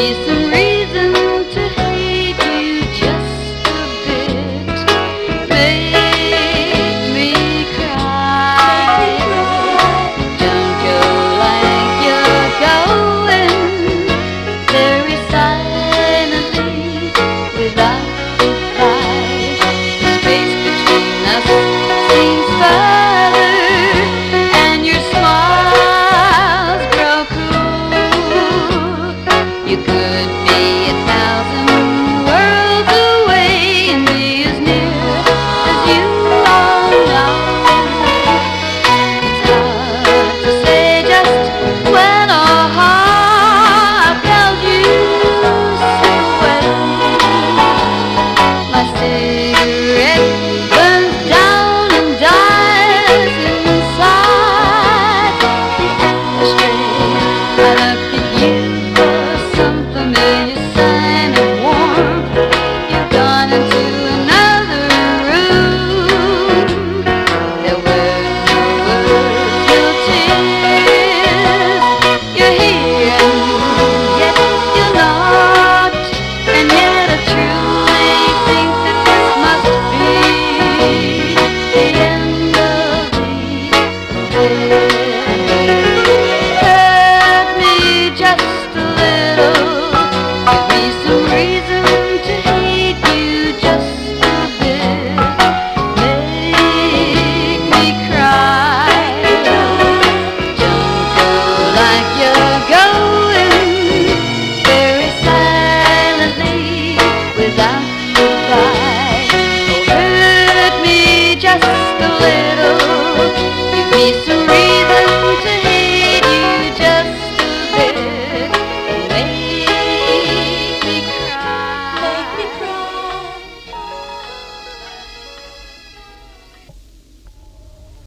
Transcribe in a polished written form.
me some reason to hate you just a bit. Make me cry. Don't go like you're going, very silently, without goodbye. The space between us seems further, and your smiles grow cool. You could be 1,000 worlds away and be as near as you are now. It's hard to say just when or how I've held you so well. My cigarette burns down and dies inside the ashtray. I look at you for some familiar sign of warmth. You've gone into another room. There were no words, no tears. You're here and yet you're not. And yet I truly think that this must be the end of the affair. Hurt me just a little. Give me some reason to hate you just a bit. Make me cry. Don't go like you're going, very silently, without goodbye. Oh, hurt me just a little. Give me some